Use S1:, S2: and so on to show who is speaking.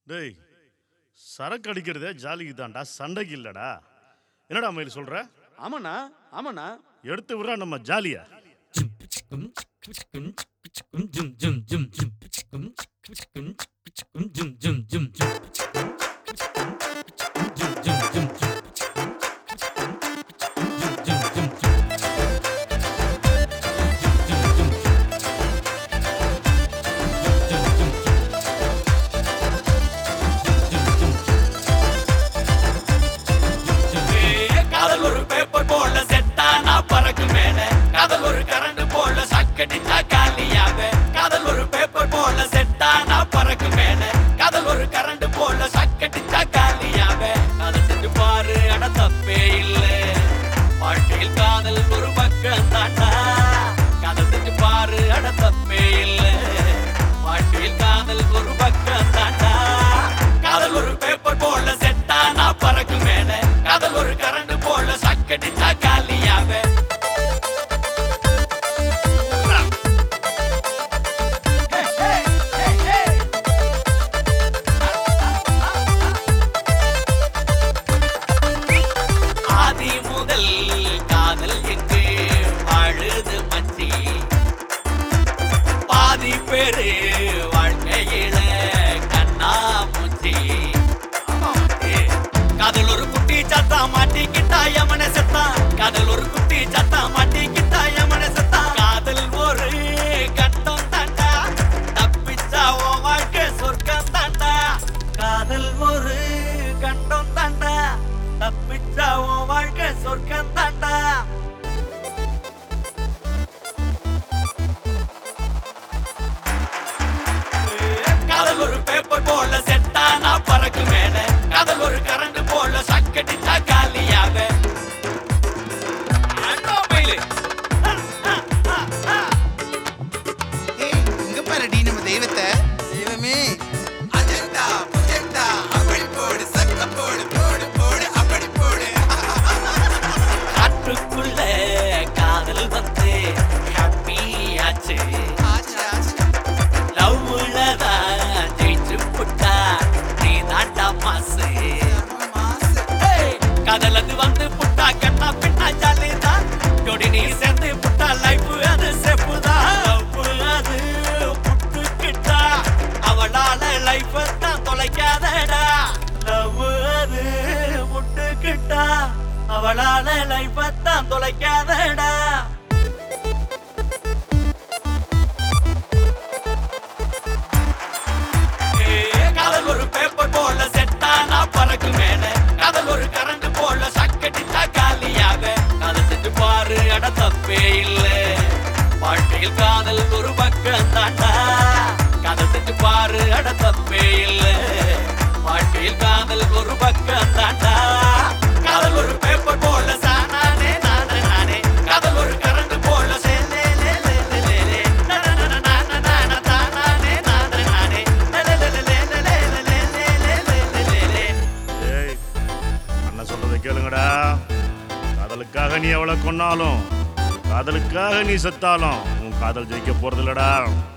S1: டேய், சரக்கு அடிக்கிறதே ஜாலிக்கு தான்டா, சண்டைக்கு இல்லடா. என்னடா மயில் சொல்ற?
S2: ஆமாண்ணா ஆமாண்ணா.
S1: எடுத்து விடுறா நம்ம ஜாலியா.
S3: காதல் ஒரு பேப்பர் போல செட்டா நான் பறக்கு மேல காதல் ஒரு கரண்ட் போல சக்கடிச்சா காலியாவே காதல் ஒரு பேப்பர் போல செட்டா நான் பறக்கு மேல காதல் ஒரு கரண்ட் போல சக்கடிச்சா காலியாவே காதல் செஞ்சு பாரு அட தப்பே இல்ல வாழ்க்கையில் காதல் ஒரு பக்கம் தாண்டா காதல் செஞ்சு பாரு அட தப்பே இல்ல வாழ்க்கையில் காதல் ஒரு பக்கம் தாண்டா காதல் ஒரு பேப்பர் போல செட்டா நான் பறக்கு மேல காதல் ஒரு கரண்ட் போல சக்கடிச்சா காலியாவே ஆதி முதல் காதல் எங்கு வாழுது மச்சி பாதி பேரு வாழ்க்கையில கண்ணா மூச்சி காதல் ஒரு குட்டி சத்தா மாட்டிக்கிட்டா யமன செத்தா காதல் ஒரு குட்டி சத்தா மாட்டிக்கிட்டா யமன செத்தா காதல் ஒரு கட்டம் தாண்டா தப்பிச்சா உன் வாழ்க்கை சொர்க்கம் தாண்டா காதல் ஒரு கட்டம் தாண்டா தப்பிச்சா உன் வாழ்க்கை சொர்க்கம் தாண்டா காதல் ஒரு பேப்பர் போல செட்டா நான் பறக்கு மேல காதல் ஒரு கரண்ட் போல சக்கடிச்சா காலியாவே
S4: ஏய், இங்க பாருடி நம்ம தெய்வத்தை. தெய்வமே அஜெண்டா புஜெண்டா அப்படி போடு சக்க போடு போடு போடு அப்படி போடு.
S3: காற்றுக்குள்ள காதல் வந்து ஹாப்பி ஆச்சு
S4: ஆச்சு ஆச்சு
S3: லவ்வுலதான் ஜெயிச்சு புட்டா நீ தாண்டா மாசு
S4: மாசு.
S3: காதல் அது வந்து புட்டா கண்ணா பின்னா ஜாலிதான் ஜோடி நீ சேர்ந்து புட்டா லைஃப் அது செப்புதான் லவ் அது புட்டுக்கிட்டா அவளால லைஃப் தான் தொலைக்காதடா லவ் அது புட்டுக்கிட்டா அவளால லைஃப் தான் தொலைக்காதடா காதல் ஒரு பேப்பர் போல செட்டா நான் பறக்கு மேல காதல் ஒரு கரண்ட் போல சக்கடிச்சா காலியாவே காதல் செஞ்சு பாரு அட தப்பே இல்ல வாழ்க்கையில் காதல் ஒரு பக்கம் தாண்டா காதல் செஞ்சு பாரு அட தப்பே இல்ல வாழ்க்கையில் காதல் ஒரு பக்கம் தாண்டா காதல் ஒரு பேப்பர் போல சானானே நானே நானே காதல் ஒரு கரண்ட் போல சேலே லே லே லே லே லே நா நா நா நா நா நா நா தானானே நானே நானே லே லே லே லே லே லே லே லே லே லே லே லே
S1: ஏய், அண்ணன் சொல்றதை கேளுங்கடா. காதலுக்காக நீ எவ்வளவு கொன்னாலும், காதலுக்காக நீ செத்தாலும் உன் காதல் ஜெயிக்க போறது இல்லடா.